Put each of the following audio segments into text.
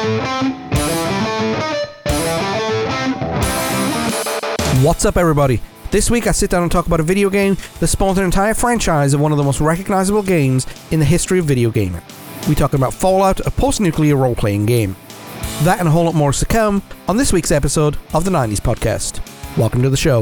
What's up, everybody? This week I sit down and talk about a video game that spawned an entire franchise of one of the most recognizable games in the history of video gaming. We talk about Fallout, a post-nuclear role-playing game. That and a whole lot more is to come on this week's episode of the 90s Podcast. Welcome to the show.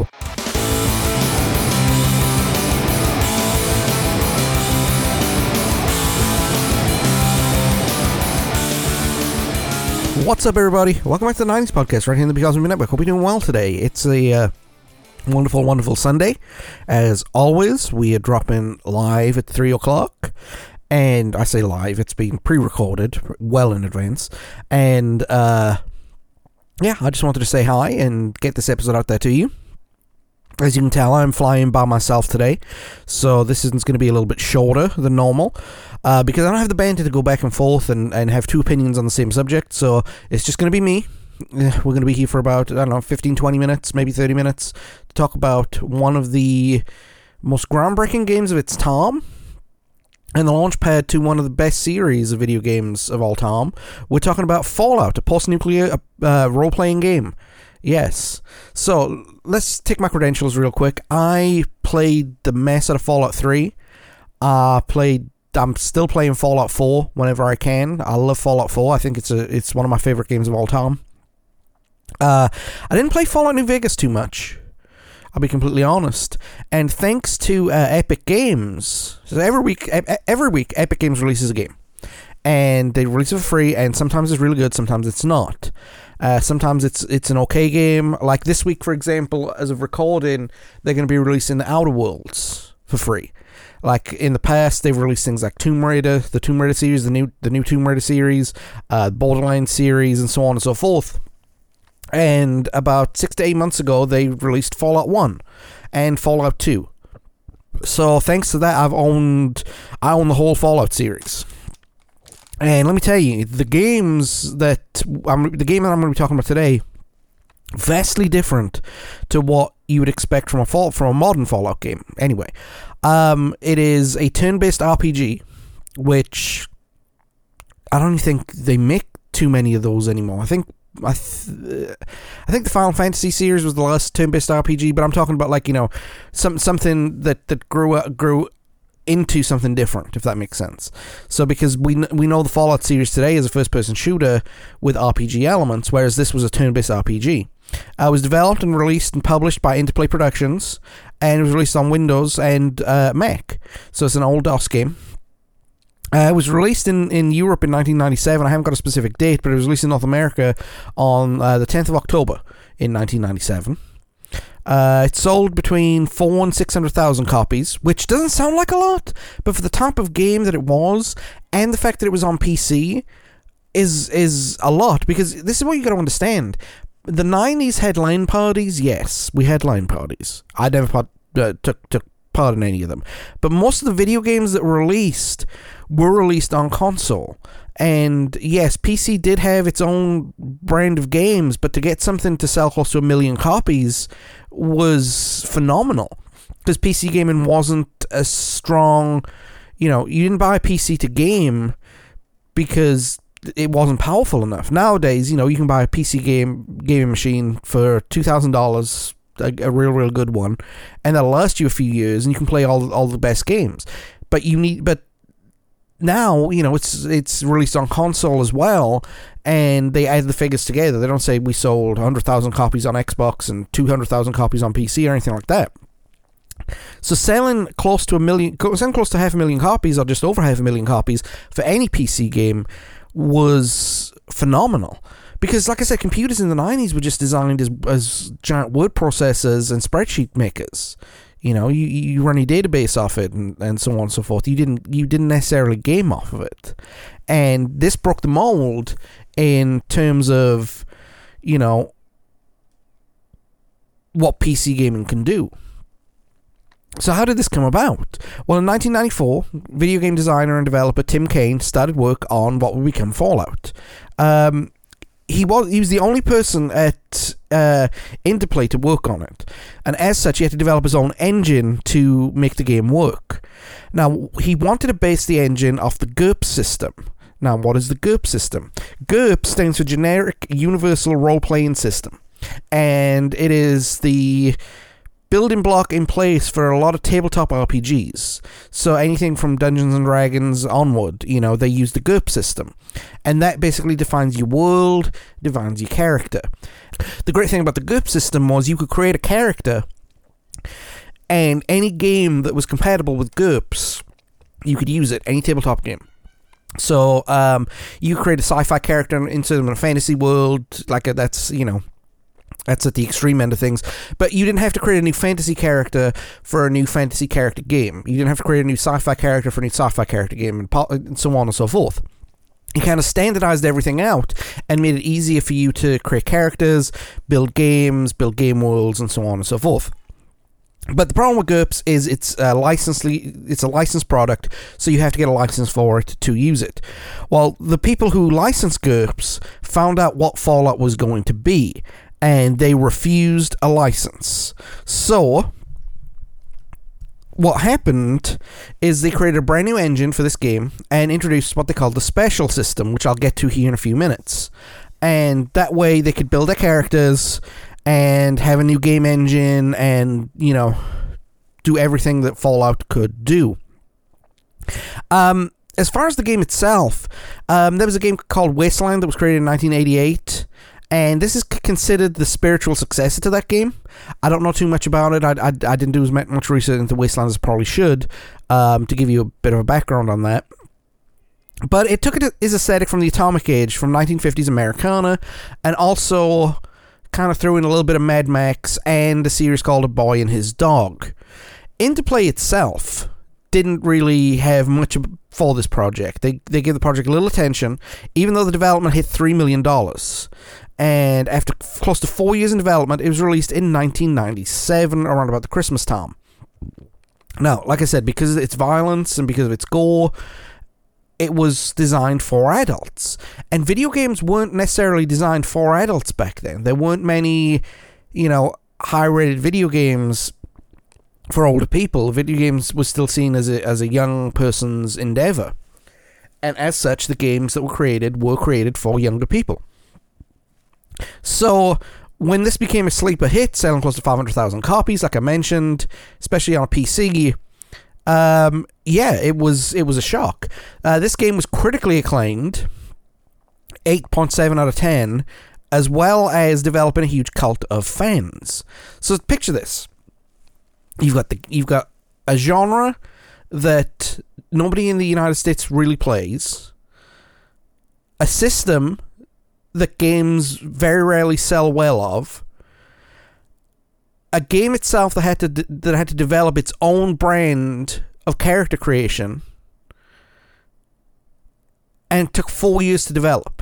What's up, everybody? Welcome back to the 90s Podcast right here in the Because Movie Network. Hope you're doing well today. It's a wonderful, wonderful Sunday. As always, we are dropping live at 3 o'clock. And I say live, it's been pre-recorded well in advance. And, I just wanted to say hi and get this episode out there to you. As you can tell, I'm flying by myself today, so this is going to be a little bit shorter than normal, because I don't have the banter to go back and forth and have two opinions on the same subject, so it's just going to be me. We're going to be here for about, 15, 20 minutes, maybe 30 minutes, to talk about one of the most groundbreaking games of its time, and the launchpad to one of the best series of video games of all time. We're talking about Fallout, a post-nuclear role-playing game. Yes. So, let's take my credentials real quick. I played the mess out of Fallout 3. I'm still playing Fallout 4 whenever I can. I love Fallout 4. I think it's one of my favorite games of all time. I didn't play Fallout New Vegas too much, I'll be completely honest. And thanks to Epic Games, so every week Epic Games releases a game. And they release it for free, and sometimes it's really good, sometimes it's not. Sometimes it's an okay game. Like this week, for example, as of recording, they're going to be releasing the Outer Worlds for free. Like in the past, they've released things like Tomb Raider, the Tomb Raider series, the new Tomb Raider series, Borderlands series, and so on and so forth. And about 6 to 8 months ago, they released Fallout 1 and Fallout 2. So thanks to that, I own the whole Fallout series. And let me tell you, the game that I'm going to be talking about today, vastly different to what you would expect from a modern Fallout game. Anyway, it is a turn-based RPG, which I don't think they make too many of those anymore. I think the Final Fantasy series was the last turn-based RPG, but I'm talking about something that grew into something different, if that makes sense. So because we know the Fallout series today is a first-person shooter with RPG elements, whereas this was a turn-based RPG. It was developed and released and published by Interplay Productions, and it was released on Windows and Mac. So it's an old DOS game. It was released in Europe in 1997. I haven't got a specific date, but it was released in North America on the 10th of October in 1997. It sold between 400,000 and 600,000 copies, which doesn't sound like a lot, but for the type of game that it was, and the fact that it was on PC, is a lot, because this is what you got to understand. The 90s had LAN parties, yes, we had LAN parties. I never took part in any of them. But most of the video games that were released on console. And yes, PC did have its own brand of games, but to get something to sell close to 1 million copies was phenomenal. Because PC gaming wasn't as strong, you didn't buy a PC to game because it wasn't powerful enough. Nowadays, you can buy a PC gaming machine for $2,000, a real good one, and that'll last you a few years, and you can play all the best games. But now, it's released on console as well, and they add the figures together. They don't say we sold 100,000 copies on Xbox and 200,000 copies on PC or anything like that. So selling close to 500,000 copies, or just over 500,000 copies for any PC game was phenomenal. Because, like I said, computers in the 90s were just designed as giant word processors and spreadsheet makers. You run your database off it and so on and so forth. You didn't necessarily game off of it. And this broke the mold in terms of, what PC gaming can do. So how did this come about? Well, in 1994, video game designer and developer Tim Kaine started work on what would become Fallout. He was the only person at Interplay to work on it, and as such he had to develop his own engine to make the game work. Now, he wanted to base the engine off the GURPS system. Now, what is the GURPS system? GURPS stands for Generic Universal Role-Playing System, and it is the building block in place for a lot of tabletop RPGs. So anything from Dungeons and Dragons onward, they use the GURPS system. And that basically defines your world, defines your character. The great thing about the GURPS system was you could create a character, and any game that was compatible with GURPS, you could use it, any tabletop game. So you create a sci-fi character, insert them in a fantasy world, that's at the extreme end of things. But you didn't have to create a new fantasy character for a new fantasy character game. You didn't have to create a new sci-fi character for a new sci-fi character game, and so on and so forth. You kind of standardized everything out and made it easier for you to create characters, build games, build game worlds, and so on and so forth. But the problem with GURPS is it's a licensed product, so you have to get a license for it to use it. Well, the people who licensed GURPS found out what Fallout was going to be, and they refused a license. So what happened is they created a brand new engine for this game and introduced what they called the special system, which I'll get to here in a few minutes. And that way they could build their characters and have a new game engine and, do everything that Fallout could do. As far as the game itself, there was a game called Wasteland that was created in 1988. And this is considered the spiritual successor to that game. I don't know too much about it. I didn't do as much research into Wasteland as I probably should, to give you a bit of a background on that. But it took its aesthetic from the Atomic Age, from 1950s Americana, and also kind of threw in a little bit of Mad Max and a series called A Boy and His Dog. Interplay itself didn't really have much for this project. They gave the project a little attention, even though the development hit $3 million. And after close to 4 years in development, it was released in 1997, around about the Christmas time. Now, like I said, because of its violence and because of its gore, it was designed for adults. And video games weren't necessarily designed for adults back then. There weren't many, high-rated video games for older people. Video games was still seen as a young person's endeavor. And as such, the games that were created for younger people. So, when this became a sleeper hit, selling close to 500,000 copies, like I mentioned, especially on a PC, it was a shock. This game was critically acclaimed, 8.7 out of 10, as well as developing a huge cult of fans. So picture this: you've got a genre that nobody in the United States really plays, a system that games very rarely sell well of, a game itself that had to develop its own brand of character creation, and it took 4 years to develop.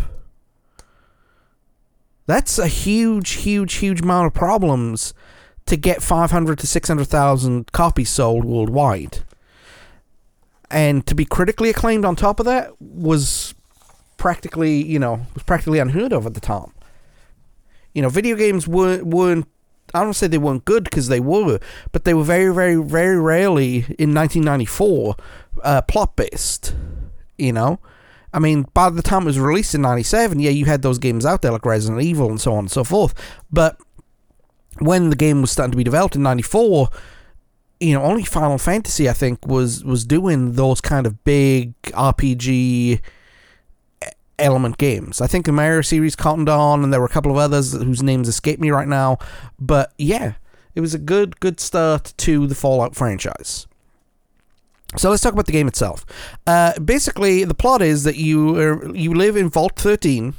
That's a huge amount of problems to get 500 to 600,000 copies sold worldwide. And to be critically acclaimed on top of that was practically unheard of at the time. Video games weren't I don't say they weren't good, because they were, but they were very, very, very rarely in 1994 plot-based, I mean, by the time it was released in 97, you had those games out there like Resident Evil and so on and so forth, but when the game was starting to be developed in 94, only Final Fantasy, I think, was doing those kind of big RPG element games. I think the Mario series cottoned on, and there were a couple of others whose names escape me right now, but yeah, it was a good start to the Fallout franchise. So let's talk about the game itself. Basically, the plot is that you live in Vault 13,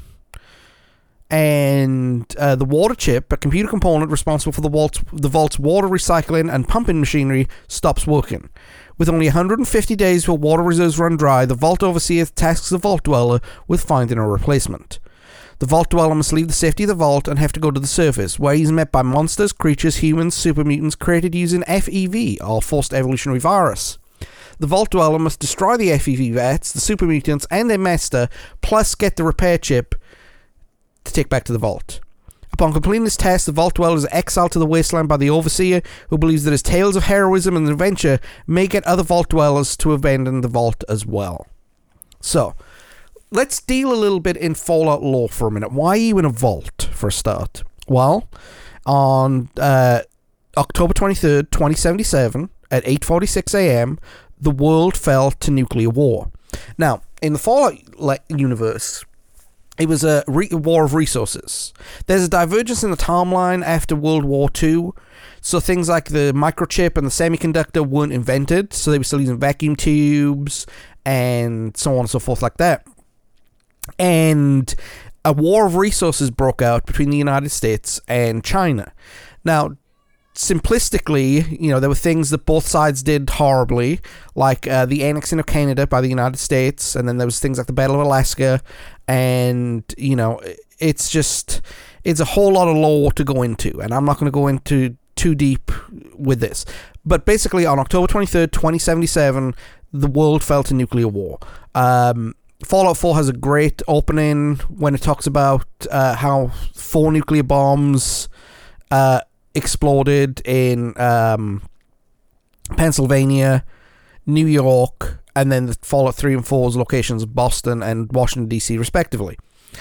and the water chip, a computer component responsible for the vault's water recycling and pumping machinery, stops working. With only 150 days till water reserves run dry, the Vault Overseer tasks the Vault Dweller with finding a replacement. The Vault Dweller must leave the safety of the vault and have to go to the surface, where he's met by monsters, creatures, humans, super mutants created using FEV, or Forced Evolutionary Virus. The Vault Dweller must destroy the FEV vats, the super mutants, and their master, plus get the repair chip to take back to the vault. Upon completing this task, the Vault Dweller is exiled to the wasteland by the Overseer, who believes that his tales of heroism and adventure may get other Vault Dwellers to abandon the vault as well. So, let's deal a little bit in Fallout lore for a minute. Why are you in a vault, for a start? Well, on October 23rd, 2077, at 8:46 a.m., the world fell to nuclear war. Now, in the Fallout universe, it was a war of resources. There's a divergence in the timeline after World War II. So things like the microchip and the semiconductor weren't invented. So they were still using vacuum tubes and so on and so forth like that. And a war of resources broke out between the United States and China. Now, simplistically, there were things that both sides did horribly, like the annexing of Canada by the United States, and then there was things like the Battle of Alaska, and, it's a whole lot of lore to go into, and I'm not going to go into too deep with this. But basically, on October 23rd, 2077, the world fell to nuclear war. Fallout 4 has a great opening when it talks about how 4 nuclear bombs exploded in Pennsylvania, New York, and then the Fallout 3 and 4's locations, Boston and Washington, D.C., respectively.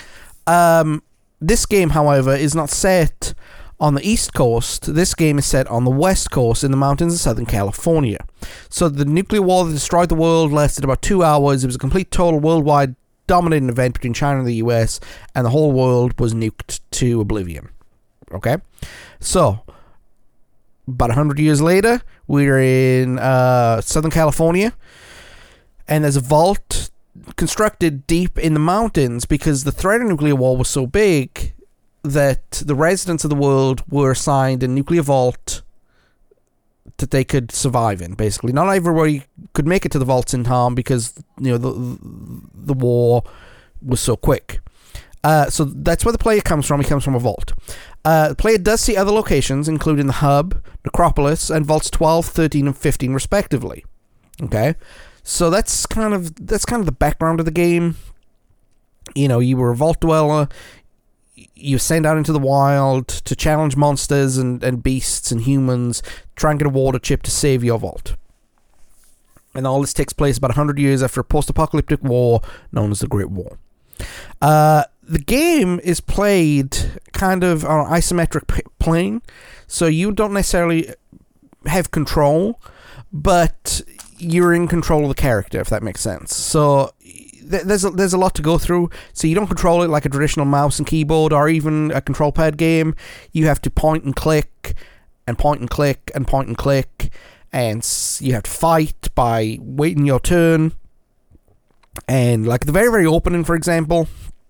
This game, however, is not set on the East Coast. This game is set on the West Coast in the mountains of Southern California. So the nuclear war that destroyed the world lasted about 2 hours. It was a complete, total, worldwide dominating event between China and the US, and the whole world was nuked to oblivion. Okay? So, about 100 years later, we're in Southern California, and there's a vault constructed deep in the mountains because the threat of nuclear war was so big that the residents of the world were assigned a nuclear vault that they could survive in, basically. Not everybody could make it to the vaults in time because, the war was so quick. So that's where the player comes from. He comes from a vault. The player does see other locations, including the Hub, Necropolis, and Vaults 12, 13, and 15, respectively. Okay? So that's kind of the background of the game. You were a vault dweller. You send out into the wild to challenge monsters and beasts and humans, try and get a water chip to save your vault. And all this takes place about 100 years after a post-apocalyptic war known as the Great War. The game is played kind of on an isometric plane, so you don't necessarily have control, but you're in control of the character, if that makes sense. So there's a lot to go through. So you don't control it like a traditional mouse and keyboard or even a control pad game. You have to point and click and point and click and point and click, and you have to fight by waiting your turn. And like the very, very opening, for example,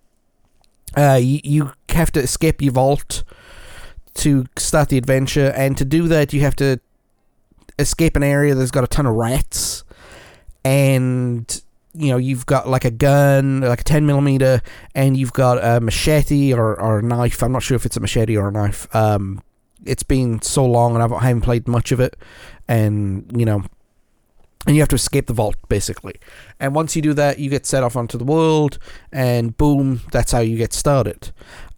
you have to escape your vault to start the adventure, and to do that you have to escape an area that's got a ton of rats, and you've got like a gun, like a 10mm, and you've got a machete or a knife. I'm not sure if it's a machete or a knife. It's been so long and I haven't played much of it, and and you have to escape the vault, basically. And once you do that, you get set off onto the world, and boom, that's how you get started.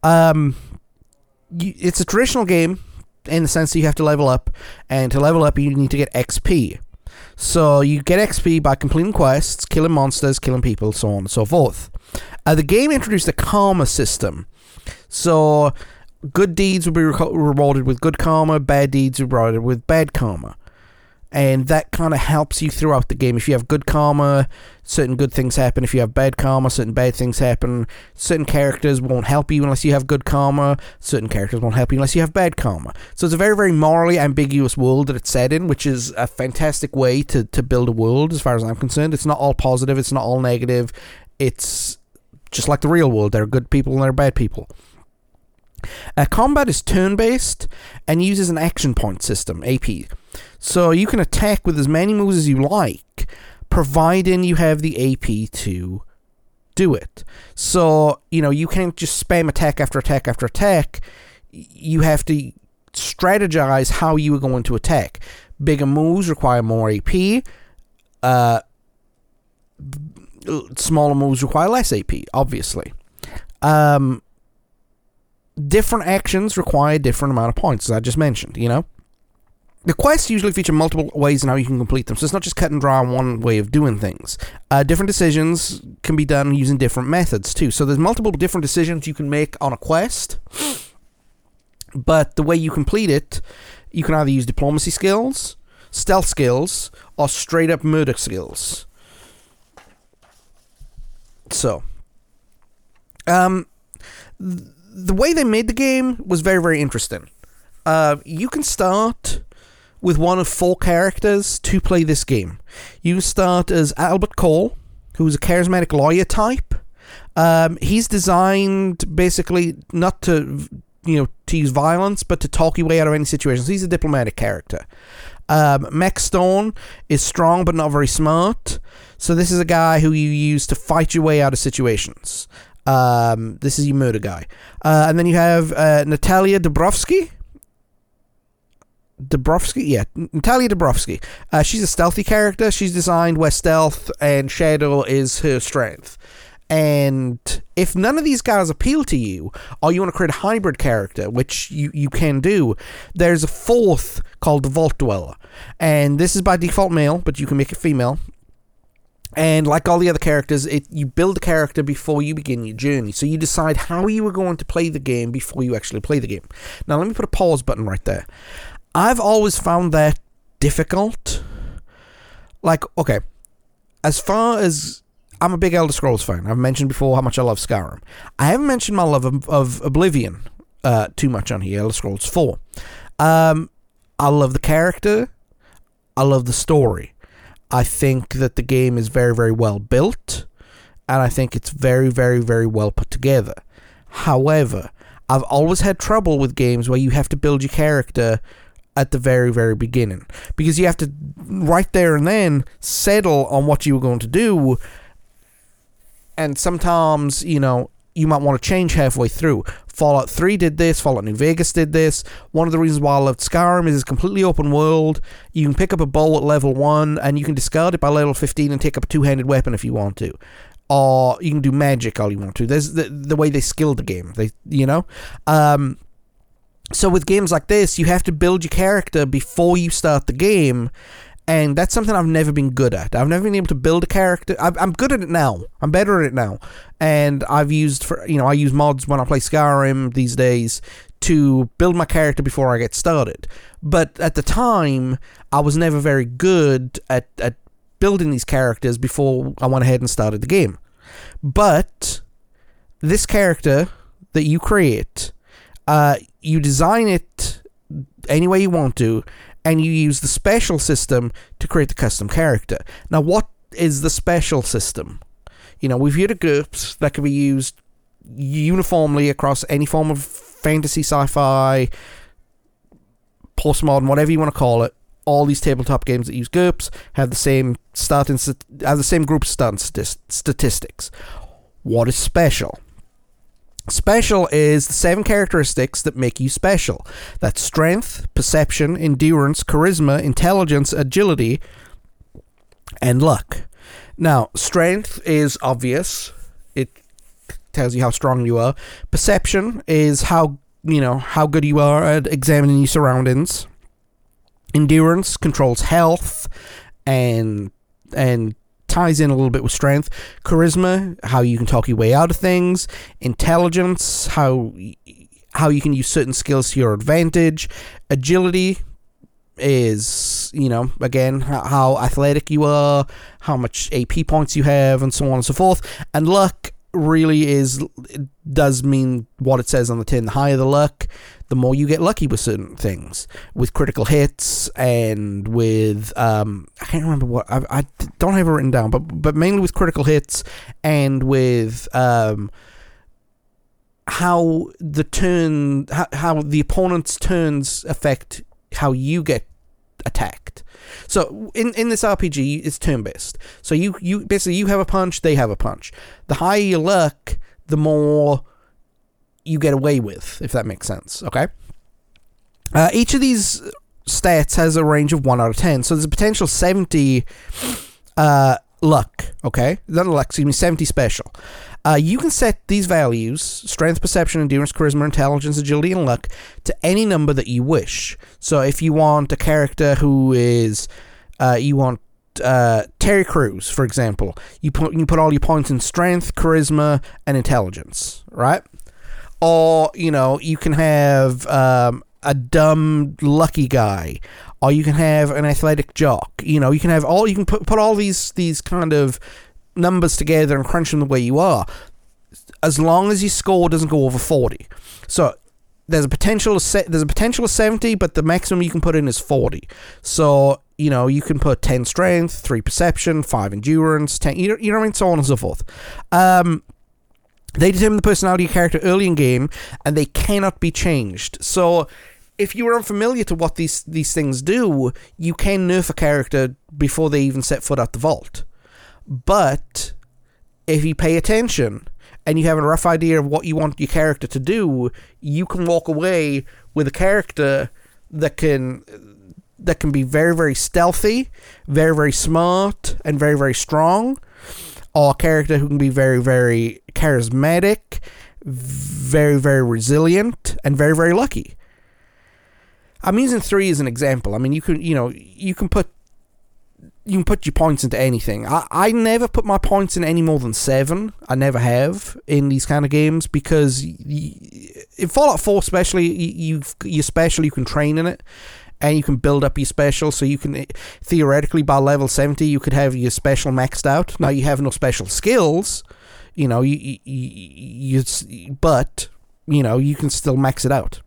It's a traditional game in the sense that you have to level up, and to level up, you need to get XP. So you get XP by completing quests, killing monsters, killing people, so on and so forth. The game introduced a karma system. So good deeds will be rewarded with good karma, bad deeds rewarded with bad karma. And that kind of helps you throughout the game. If you have good karma, certain good things happen. If you have bad karma, certain bad things happen. Certain characters won't help you unless you have good karma. Certain characters won't help you unless you have bad karma. So it's a very, very morally ambiguous world that it's set in, which is a fantastic way to build a world as far as I'm concerned. It's not all positive. It's not all negative. It's just like the real world. There are good people and there are bad people. Combat is turn-based and uses an action point system, AP. So you can attack with as many moves as you like, providing you have the AP to do it. So, you can't just spam attack after attack after attack. You have to strategize how you are going to attack. Bigger moves require more AP. Smaller moves require less AP, obviously. Different actions require a different amount of points, as I just mentioned, The quests usually feature multiple ways in how you can complete them, so it's not just cut and dry one way of doing things. Different decisions can be done using different methods too. So there's multiple different decisions you can make on a quest, but the way you complete it, you can either use diplomacy skills, stealth skills, or straight up murder skills. So, the way they made the game was very, very interesting. You can start with one of 4 characters to play this game. You start as Albert Cole, who's a charismatic lawyer type. He's designed basically not to, to use violence, but to talk your way out of any situations. He's a diplomatic character. Max Stone is strong but not very smart. So this is a guy who you use to fight your way out of situations. This is your murder guy. And then you have Natalia Natalia Dabrowski. She's a stealthy character. She's designed where stealth and shadow is her strength. And if none of these guys appeal to you, or you want to create a hybrid character, which you can do, there's a 4th called the Vault Dweller. And this is by default male, but you can make it female. And like all the other characters, you build a character before you begin your journey. So you decide how you are going to play the game before you actually play the game. Now let me put a pause button right there. I've always found that difficult. Like, okay, as far as... I'm a big Elder Scrolls fan. I've mentioned before how much I love Skyrim. I haven't mentioned my love of Oblivion too much on here, Elder Scrolls 4. I love the character. I love the story. I think that the game is very, very well built, and I think it's very, very, very well put together. However, I've always had trouble with games where you have to build your character at the very, very beginning, because you have to right there and then settle on what you were going to do. And sometimes, you might want to change halfway through. Fallout 3 did this. Fallout New Vegas did this. One of the reasons why I loved Skyrim is it's completely open world. You can pick up a bow at level 1, and you can discard it by level 15 and take up a 2-handed weapon if you want to. Or you can do magic all you want to. There's the way they skilled the game. So with games like this, you have to build your character before you start the game. And that's something I've never been good at. I've never been able to build a character. I'm good at it now. I'm better at it now. And I use mods when I play Skyrim these days to build my character before I get started. But at the time, I was never very good at building these characters before I went ahead and started the game. But this character that you create, you design it any way you want to, and you use the special system to create the custom character. Now, what is the special system? We've heard of GURPS that can be used uniformly across any form of fantasy, sci-fi, postmodern, whatever you want to call it. All these tabletop games that use GURPS have the same group of starting statistics. What is special? Special is the 7 characteristics that make you special. That's strength, perception, endurance, charisma, intelligence, agility, and luck. Now, strength is obvious. It tells you how strong you are. Perception is how good you are at examining your surroundings. Endurance controls health and ties in a little bit with strength. Charisma, how you can talk your way out of things. Intelligence, how you can use certain skills to your advantage. Agility is, again, how athletic you are, how much AP points you have, and so on and so forth. And luck really does mean what it says on the tin. The higher the luck, the more you get lucky with certain things, with critical hits and with I can't remember what I don't have it written down, but mainly with critical hits and with how the opponent's turns affect how you get attacked. So in this RPG, it's turn-based. So you basically, you have a punch, they have a punch. The higher your luck, the more you get away with, if that makes sense. Okay. Each of these stats has a range of 1 out of 10. So there's a potential 70 luck. Okay, not luck. Excuse me, 70 special. You can set these values, strength, perception, endurance, charisma, intelligence, agility, and luck, to any number that you wish. So if you want a character who is, you want Terry Crews, for example, you put all your points in strength, charisma, and intelligence, right? Or, you can have a dumb lucky guy, or you can have an athletic jock. You can have you can put all these kind of numbers together and crunch them the way you are, as long as your score doesn't go over 40. So there's a potential of 70, but the maximum you can put in is 40. So you can put 10 strength, 3 perception, 5 endurance, 10 you know what I mean, so on and so forth. They determine the personality of your character early in game, and they cannot be changed. So if you are unfamiliar to what these things do, you can nerf a character before they even set foot out the vault. But if you pay attention and you have a rough idea of what you want your character to do, you can walk away with a character that can be very, very stealthy, very, very smart, and very, very strong, or a character who can be very, very charismatic, very, very resilient, and very, very lucky. I'm using 3 as an example. I mean, you can put your points into anything. I never put my points in any more than 7. I never have in these kind of games, because in Fallout 4 especially, your special, you can train in it, and you can build up your special, so you can, theoretically, by level 70, you could have your special maxed out. Now, you have no special skills, but, you can still max it out.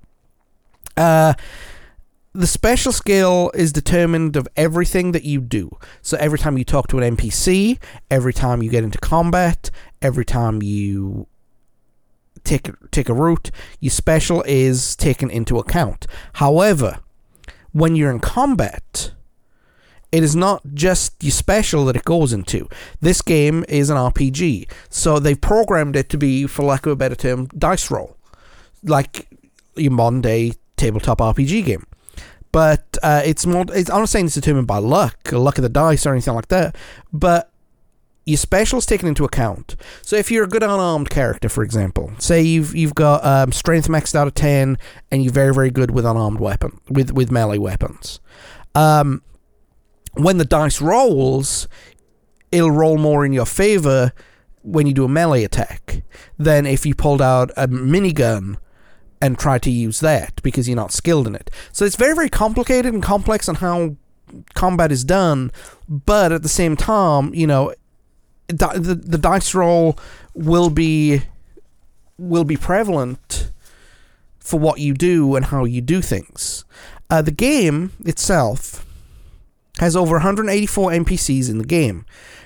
The special skill is determined of everything that you do. So every time you talk to an NPC, every time you get into combat, every time you take a route, your special is taken into account. However, when you're in combat, it is not just your special that it goes into. This game is an RPG, so they've programmed it to be, for lack of a better term, dice roll, like your modern day tabletop RPG game. But it's more. I'm not saying it's determined by luck of the dice or anything like that. But your special's taken into account. So if you're a good unarmed character, for example, say you've got strength maxed out of 10, and you're very, very good with unarmed weapon with melee weapons. When the dice rolls, it'll roll more in your favor when you do a melee attack than if you pulled out a minigun and try to use that, because you're not skilled in it. So it's very, very complicated and complex on how combat is done, but at the same time, the dice roll will be prevalent for what you do and how you do things. The game itself has over 184 NPCs in the game.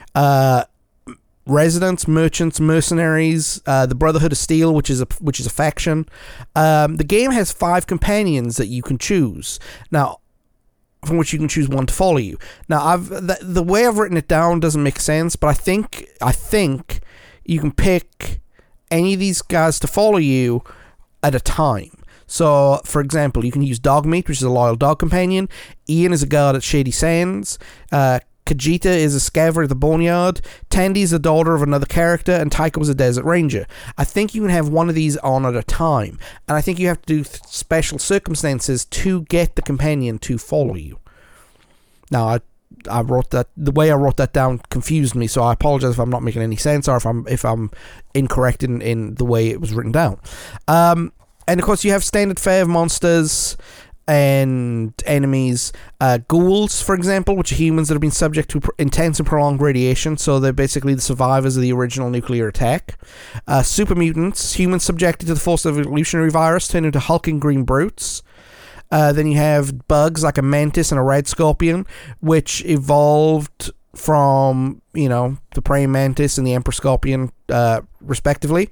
Residents, merchants, mercenaries, the Brotherhood of Steel, which is a faction. The game has 5 companions that you can choose. Now, from which you can choose one to follow you. Now, the way I've written it down doesn't make sense, but I think you can pick any of these guys to follow you at a time. So, for example, you can use Dogmeat, which is a loyal dog companion. Ian is a guard at Shady Sands. Kajita is a scaver at the Boneyard. Tandy is the daughter of another character, and Taika was a desert ranger. I think you can have one of these on at a time, and I think you have to do special circumstances to get the companion to follow you. Now, I wrote that, the way I wrote that down confused me, so I apologize if I'm not making any sense, or if I'm incorrect in the way it was written down. And of course, you have standard fare of monsters and enemies. Ghouls, for example, which are humans that have been subject to intense and prolonged radiation, so they're basically the survivors of the original nuclear attack. Super mutants, humans subjected to the force of evolutionary virus, turn into hulking green brutes. Then you have bugs like a mantis and a red scorpion, which evolved from, the praying mantis and the emperor scorpion, respectively.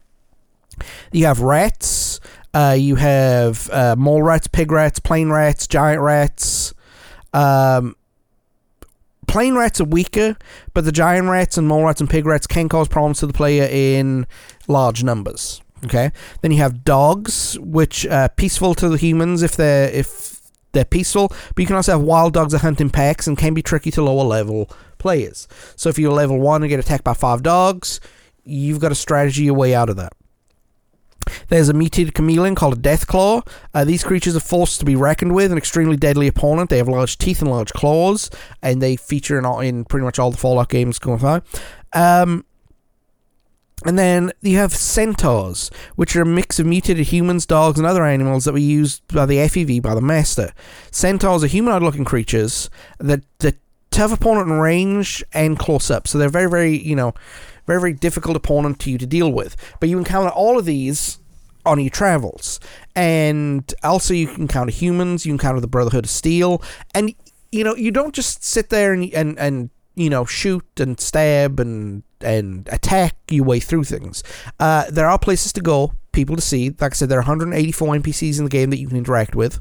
You have rats. You have mole rats, pig rats, plain rats, giant rats. Plain rats are weaker, but the giant rats and mole rats and pig rats can cause problems to the player in large numbers. Okay. Then you have dogs, which are peaceful to the humans if they're peaceful, but you can also have wild dogs that hunt in packs and can be tricky to lower level players. So if you're level 1 and get attacked by 5 dogs, you've got to strategy your way out of that. There's a mutated chameleon called a Deathclaw. These creatures are forced to be reckoned with, an extremely deadly opponent. They have large teeth and large claws, and they feature in pretty much all the Fallout games going by. And then you have centaurs, which are a mix of mutated humans, dogs, and other animals that were used by the FEV, by the Master. Centaurs are humanoid-looking creatures that tough opponent in range and close up. So they're very, very, very, very difficult opponent to you to deal with. But you encounter all of these on your travels. And also you can encounter humans, you encounter the Brotherhood of Steel, and you don't just sit there and shoot and stab and attack your way through things. There are places to go, people to see. Like I said, there are 184 NPCs in the game that you can interact with.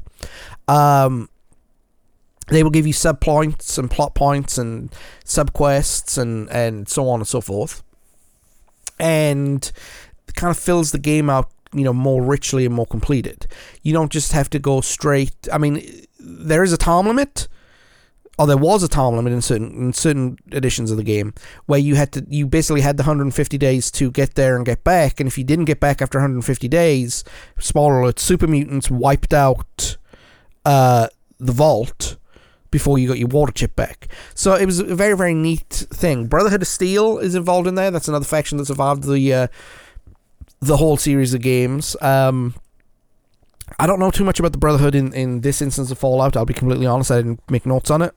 They will give you sub-points and plot points and sub-quests and so on and so forth. And it kind of fills the game out, more richly and more completed. You don't just have to go straight. I mean, there is a time limit, or there was a time limit in certain editions of the game, where you basically had the 150 days to get there and get back, and if you didn't get back after 150 days, spoiler alert, super mutants wiped out the vault before you got your water chip back. So it was a very, very neat thing. Brotherhood of Steel is involved in there. That's another faction that survived the whole series of games. I don't know too much about the Brotherhood in this instance of Fallout. I'll be completely honest, I didn't make notes on it.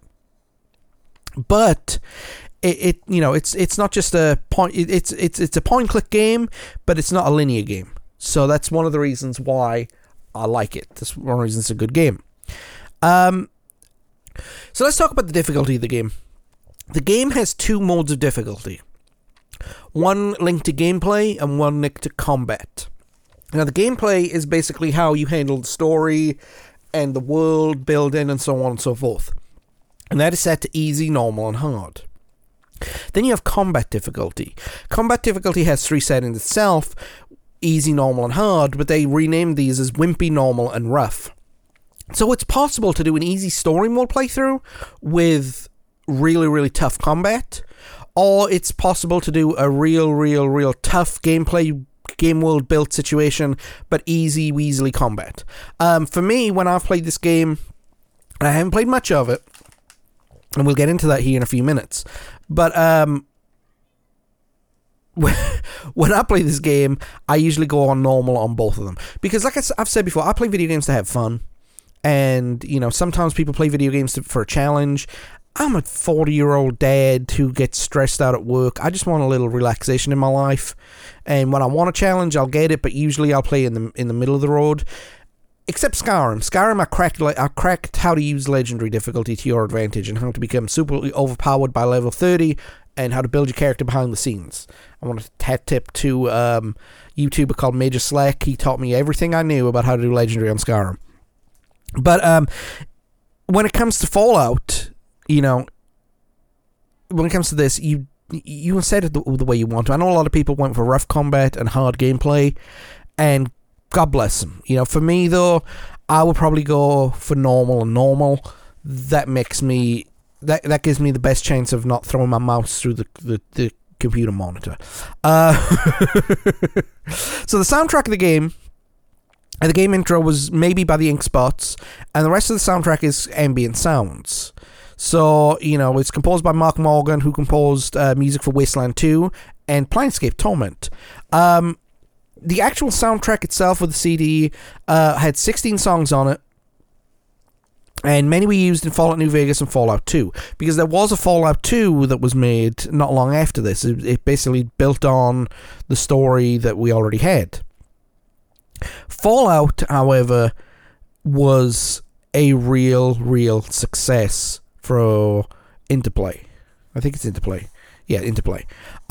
But it's not just a point. It's a point and click game, but it's not a linear game. So that's one of the reasons why I like it. That's one of the reasons it's a good game. So let's talk about the difficulty of the game. The game has two modes of difficulty. One linked to gameplay and one linked to combat. Now, the gameplay is basically how you handle the story and the world building and so on and so forth. And that is set to easy, normal, and hard. Then you have combat difficulty. Combat difficulty has three settings itself, easy, normal, and hard, but they renamed these as wimpy, normal, and rough. So it's possible to do an easy story mode playthrough with really, really tough combat, or it's possible to do a real tough gameplay, game world built situation, but easy, weaselly combat. For me, when I've played this game, and I haven't played much of it, and we'll get into that here in a few minutes, but when I play this game, I usually go on normal on both of them. Because like I've said before, I play video games to have fun. And, sometimes people play video games for a challenge. I'm a 40-year-old dad who gets stressed out at work. I just want a little relaxation in my life. And when I want a challenge, I'll get it, but usually I'll play in the middle of the road. Except Skyrim. Skyrim, I cracked how to use legendary difficulty to your advantage and how to become super overpowered by level 30 and how to build your character behind the scenes. I want to hat tip to a YouTuber called Major Slack. He taught me everything I knew about how to do legendary on Skyrim. But when it comes to Fallout, when it comes to this, you set it the way you want to. I know a lot of people went for rough combat and hard gameplay, and God bless them. For me, though, I would probably go for normal and normal. That makes me... That gives me the best chance of not throwing my mouse through the computer monitor. So the soundtrack of the game... The game intro was maybe by the Ink Spots, and the rest of the soundtrack is ambient sounds. So, it's composed by Mark Morgan, who composed music for Wasteland 2 and Planescape Torment. The actual soundtrack itself with the CD had 16 songs on it, and many were used in Fallout New Vegas and Fallout 2, because there was a Fallout 2 that was made not long after this. It basically built on the story that we already had. Fallout, however, was a real success for Interplay. I think it's Interplay. Yeah, Interplay.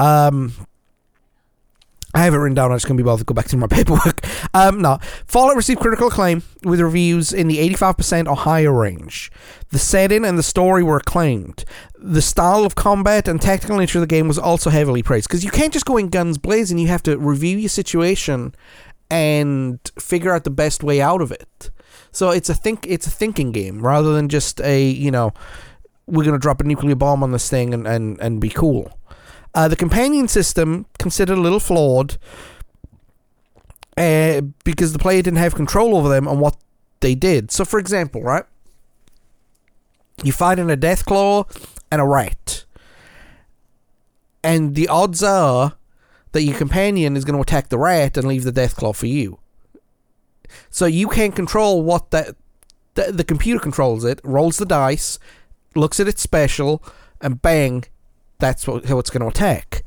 I have it written down. I'm just going to be bothered to go back to my paperwork. No. Fallout received critical acclaim with reviews in the 85% or higher range. The setting and the story were acclaimed. The style of combat and tactical nature of the game was also heavily praised. Because you can't just go in guns blazing. You have to review your situation and figure out the best way out of it. So it's a thinking game rather than just a, we're going to drop a nuclear bomb on this thing and be cool. The companion system, considered a little flawed, because the player didn't have control over them and what they did. So, for example, right, you fight in a Deathclaw and a rat, and the odds are that your companion is going to attack the rat and leave the Deathclaw for you. So you can't control what the computer controls it, rolls the dice, looks at its special, and bang, that's how it's going to attack.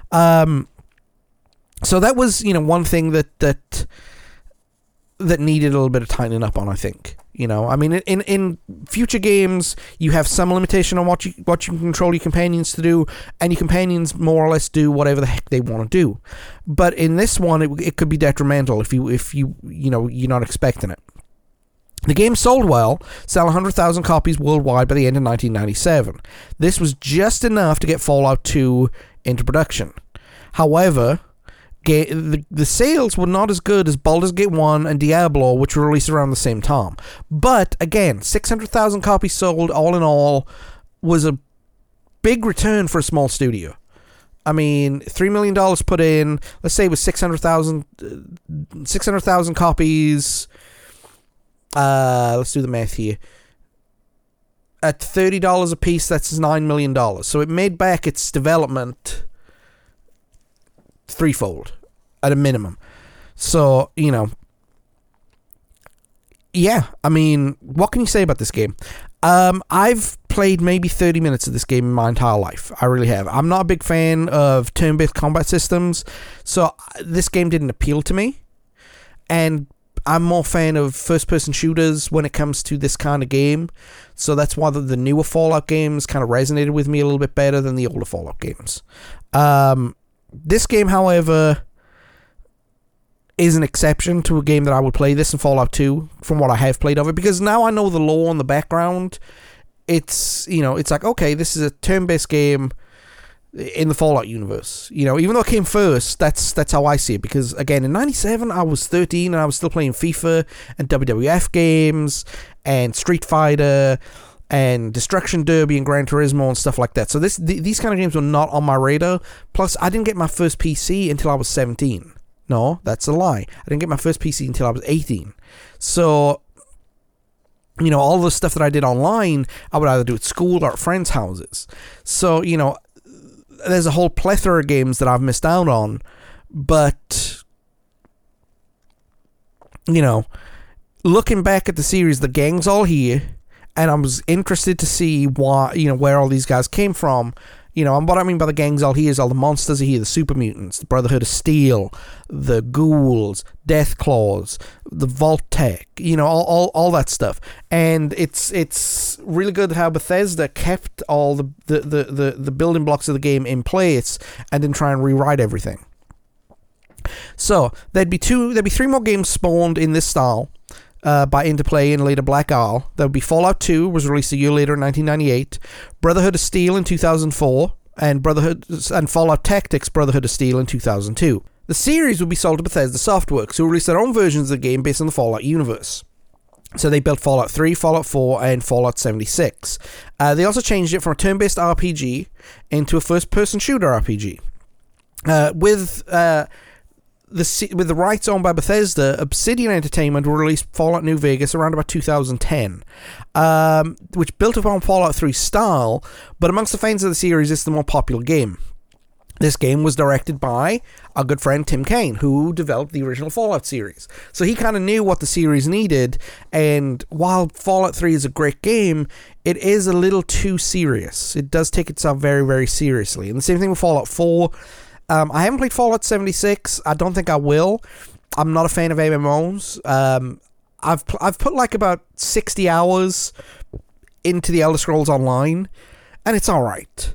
So that was, one thing that needed a little bit of tightening up on, I think. I mean, in future games, you have some limitation on what you can control your companions to do, and your companions more or less do whatever the heck they want to do. But in this one, it could be detrimental if you're not expecting it. The game sold well, selling 100,000 copies worldwide by the end of 1997. This was just enough to get Fallout 2 into production. However, the sales were not as good as Baldur's Gate 1 and Diablo, which were released around the same time. But, again, 600,000 copies sold all in all was a big return for a small studio. I mean, $3 million put in, let's say it was 600,000 copies. Let's do the math here. At $30 a piece, that's $9 million. So it made back its development threefold at a minimum. So, yeah, I mean, what can you say about this game? I've played maybe 30 minutes of this game in my entire life. I really have. I'm not a big fan of turn-based combat systems, so this game didn't appeal to me. And I'm more fan of first-person shooters when it comes to this kind of game. So that's why the newer Fallout games kind of resonated with me a little bit better than the older Fallout games. This game, however, is an exception to a game that I would play. This and Fallout 2, from what I have played of it, because now I know the lore and the background. It's, it's like, okay, this is a turn-based game in the Fallout universe. Even though it came first, that's how I see it. Because, again, in 97, I was 13 and I was still playing FIFA and WWF games and Street Fighter and Destruction Derby and Gran Turismo and stuff like that. So these kind of games were not on my radar. Plus, I didn't get my first PC until I was 17. No, that's a lie. I didn't get my first PC until I was 18. So, all the stuff that I did online, I would either do at school or at friends' houses. So, there's a whole plethora of games that I've missed out on. But, looking back at the series, the gang's all here. And I was interested to see why, where all these guys came from. And what I mean by the gang's all here is all the monsters are here, the super mutants, the Brotherhood of Steel, the ghouls, Deathclaws, the Vault-Tec, all that stuff. And it's really good how Bethesda kept all the building blocks of the game in place and didn't try and rewrite everything. So there'd be 3 more games spawned in this style. By Interplay and later Black Isle. There would be Fallout 2, was released a year later in 1998, Brotherhood of Steel in 2004, and Fallout Tactics Brotherhood of Steel in 2002. The series would be sold to Bethesda Softworks, who released their own versions of the game based on the Fallout universe. So they built Fallout 3, Fallout 4, and Fallout 76. They also changed it from a turn-based RPG into a first-person shooter RPG. With the rights owned by Bethesda, Obsidian Entertainment will release Fallout New Vegas around about 2010, which built upon Fallout 3's style, but amongst the fans of the series, it's the more popular game. This game was directed by our good friend Tim Kaine, who developed the original Fallout series. So he kind of knew what the series needed, and while Fallout 3 is a great game, it is a little too serious. It does take itself very, very seriously. And the same thing with Fallout 4. I haven't played Fallout 76. I don't think I will. I'm not a fan of MMOs. I've put like about 60 hours into the Elder Scrolls Online, and it's alright,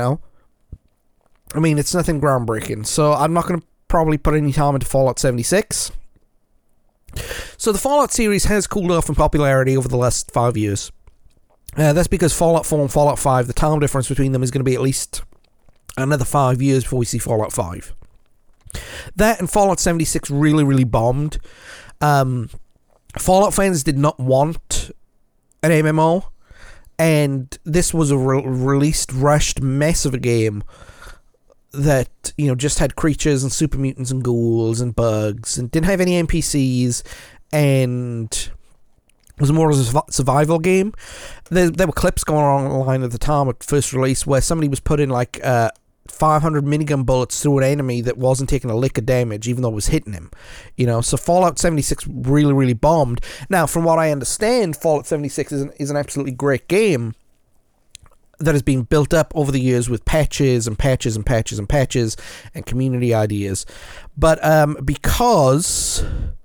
I mean, it's nothing groundbreaking, so I'm not going to probably put any time into Fallout 76. So the Fallout series has cooled off in popularity over the last 5 years. That's because Fallout 4 and Fallout 5, the time difference between them is going to be at least another 5 years before we see Fallout 5. That and Fallout 76 really, really bombed. Fallout fans did not want an MMO, and this was a released, rushed mess of a game. that, just had creatures and super mutants and ghouls and bugs and didn't have any NPCs and was more of a survival game. There were clips going on online at the time at first release where somebody was putting 500 minigun bullets through an enemy that wasn't taking a lick of damage, even though it was hitting him. So Fallout 76 really, really bombed. Now, from what I understand, Fallout 76 is an absolutely great game that has been built up over the years with patches and patches and patches and patches and community ideas. But because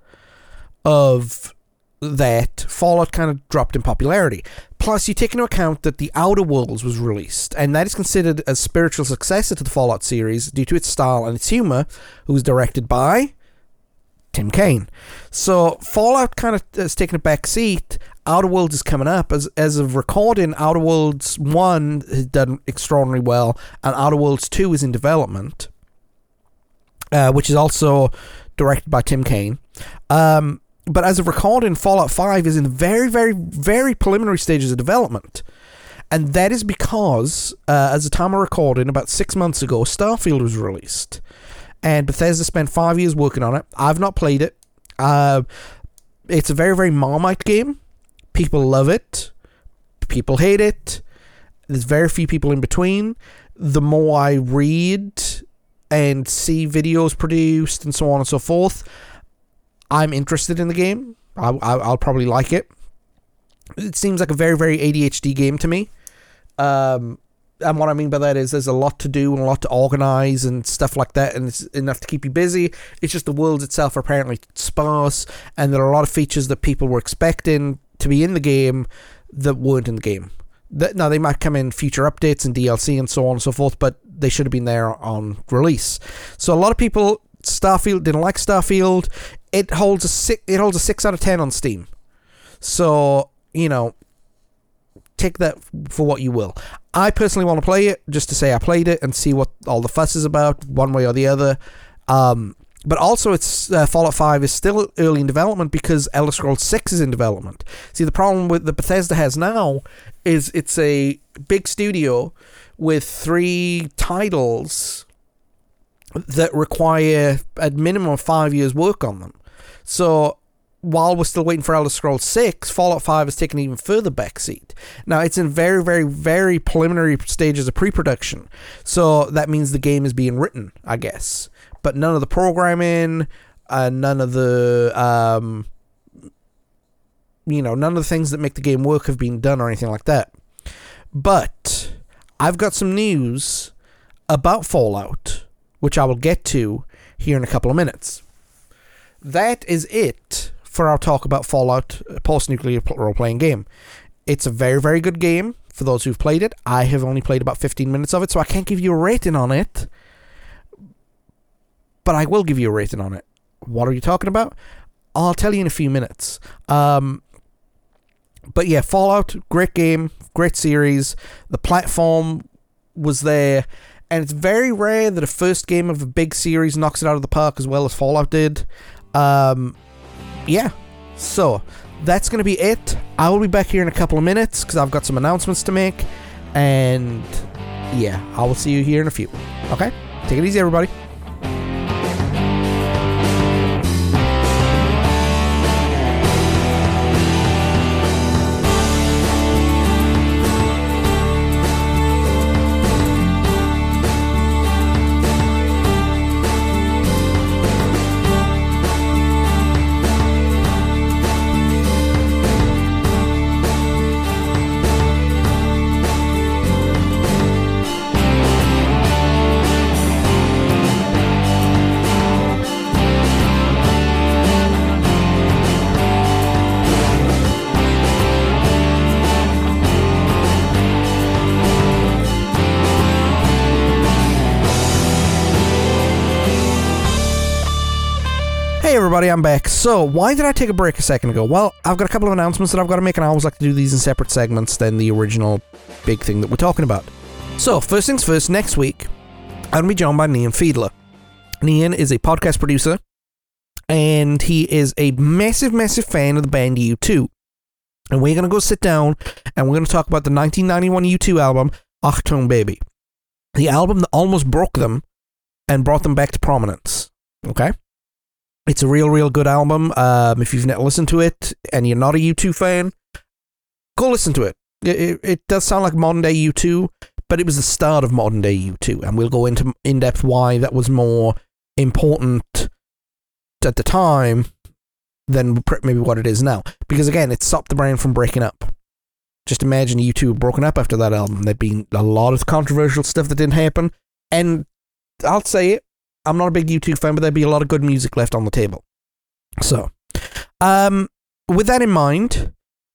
of that, Fallout kind of dropped in popularity. Plus, you take into account that The Outer Worlds was released, and that is considered a spiritual successor to the Fallout series due to its style and its humor, who was directed by Tim Kaine. So Fallout kind of has taken a back seat. Outer Worlds is coming up. As of recording, Outer Worlds 1 has done extraordinarily well, and Outer Worlds 2 is in development, which is also directed by Tim Kaine. But as of recording, Fallout 5 is in the very, very, very preliminary stages of development. And that is because, as the time of recording, about 6 months ago, Starfield was released. And Bethesda spent 5 years working on it. I've not played it. It's a very, very Marmite game. People love it. People hate it. There's very few people in between. The more I read and see videos produced and so on and so forth, I'm interested in the game. I'll probably like it. It seems like a very, very ADHD game to me. And what I mean by that is there's a lot to do and a lot to organize and stuff like that, and it's enough to keep you busy. It's just the worlds itself are apparently sparse, and there are a lot of features that people were expecting to be in the game that weren't in the game. Now, they might come in future updates and DLC and so on and so forth, but they should have been there on release. So a lot of people, Starfield, didn't like Starfield. It holds a 6 out of 10 on Steam. So, take that for what you will. I personally want to play it just to say I played it and see what all the fuss is about, one way or the other. But also, it's Fallout 5 is still early in development because Elder Scrolls 6 is in development. See, the problem with the Bethesda has now is it's a big studio with 3 titles that require a minimum of 5 years work on them. So while we're still waiting for Elder Scrolls 6, Fallout 5 has taken an even further backseat. Now, it's in very, very, very preliminary stages of pre-production. So that means the game is being written, I guess. But none of the programming, none of the, none of the things that make the game work have been done or anything like that. But I've got some news about Fallout, which I will get to here in a couple of minutes. That is it for our talk about Fallout post-nuclear role-playing game. It's a very, very good game for those who've played it. I have only played about 15 minutes of it, so I can't give you a rating on it. But I will give you a rating on it. What are you talking about? I'll tell you in a few minutes. But yeah, Fallout, great game, great series. The platform was there. And it's very rare that a first game of a big series knocks it out of the park as well as Fallout did. Yeah, so that's going to be it. I will be back here in a couple of minutes because I've got some announcements to make. And yeah, I will see you here in a few. Okay? Take it easy, everybody. Hey everybody, I'm back. So, why did I take a break a second ago? Well, I've got a couple of announcements that I've got to make, and I always like to do these in separate segments than the original big thing that we're talking about. So, first things first, next week, I'm going to be joined by Nian Fiedler. Nian is a podcast producer, and he is a massive, massive fan of the band U2. And we're going to go sit down, and we're going to talk about the 1991 U2 album, Achtung Baby. The album that almost broke them and brought them back to prominence. Okay? It's a real good album. If you've never listened to it and you're not a U2 fan, go listen to it. It does sound like modern day U2, but it was the start of modern day U2, and we'll go into in depth why that was more important at the time than maybe what it is now. Because again, it stopped the band from breaking up. Just imagine U2 broken up after that album. There'd been a lot of controversial stuff that didn't happen, and I'll say it, I'm not a big U2 fan, but there'd be a lot of good music left on the table. So, with that in mind,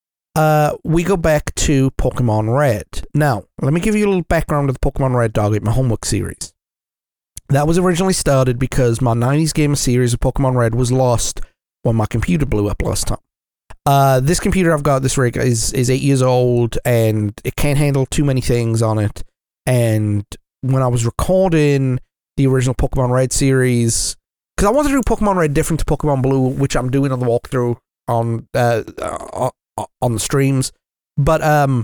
we go back to Pokemon Red. Now, let me give you a little background of the Pokemon Red Dog Eat My Homework series. That was originally started because my 90s gamer series of Pokemon Red was lost when my computer blew up last time. This computer I've got, this rig, is 8 years old, and it can't handle too many things on it. And when I was recording the original Pokemon Red series, because I wanted to do Pokemon Red different to Pokemon Blue, which I'm doing on the walkthrough on the streams, but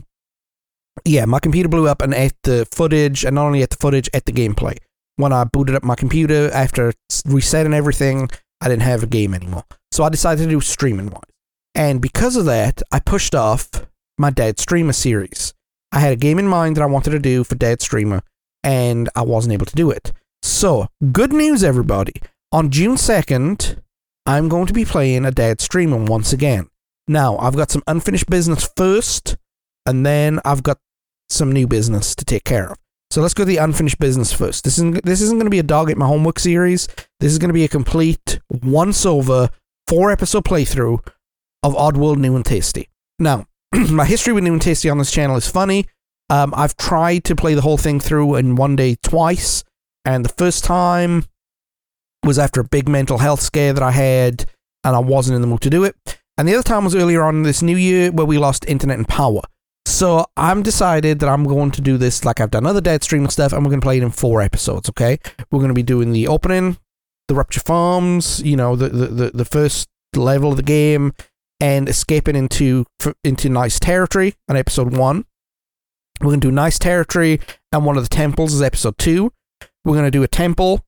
yeah, my computer blew up and ate the footage, and not only ate the footage, ate the gameplay. When I booted up my computer after resetting everything, I didn't have a game anymore. So I decided to do streaming wise, and because of that, I pushed off my Dead Streamer series. I had a game in mind that I wanted to do for Dead Streamer, and I wasn't able to do it. So, good news, everybody. On June 2nd, I'm going to be playing a Dead Streamer once again. Now, I've got some unfinished business first, and then I've got some new business to take care of. So let's go to the unfinished business first. This isn't going to be a Dog Eat My Homework series. This is going to be a complete once-over 4-episode playthrough of Oddworld New and Tasty. Now, my history with New and Tasty on this channel is funny. I've tried to play the whole thing through in one day twice, and the first time was after a big mental health scare that I had, and I wasn't in the mood to do it. And the other time was earlier on this new year where we lost internet and power. So I'm decided that I'm going to do this like I've done other Dead Streaming stuff, and we're going to play it in 4 episodes, okay? We're going to be doing the opening, the Rupture Farms, you know, the first level of the game, and escaping into Nice Territory on episode 1. We're going to do Nice Territory, and one of the temples is episode 2. We're going to do a temple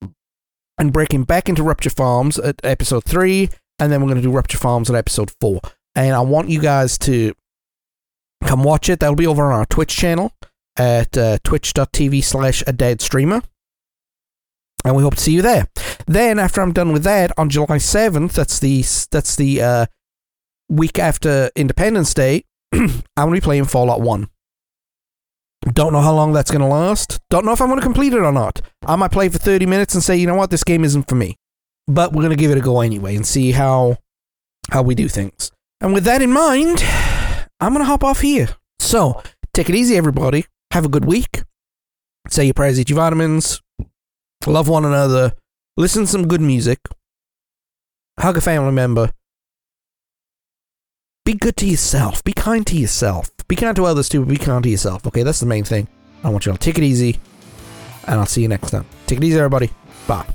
and breaking back into Rupture Farms at episode 3, and then we're going to do Rupture Farms at episode 4. And I want you guys to come watch it. That'll be over on our Twitch channel at twitch.tv/adeadstreamer. And we hope to see you there. Then, after I'm done with that, on July 7th, that's the week after Independence Day, I'm going to be playing Fallout 1. Don't know how long that's going to last. Don't know if I'm going to complete it or not. I might play for 30 minutes and say, you know what, this game isn't for me. But we're going to give it a go anyway and see how we do things. And with that in mind, I'm going to hop off here. So, take it easy, everybody. Have a good week. Say your prayers, eat your vitamins. Love one another. Listen to some good music. Hug a family member. Be good to yourself. Be kind to yourself. Be kind to others too, but be kind to yourself. Okay, that's the main thing. I want you all to take it easy, and I'll see you next time. Take it easy, everybody. Bye.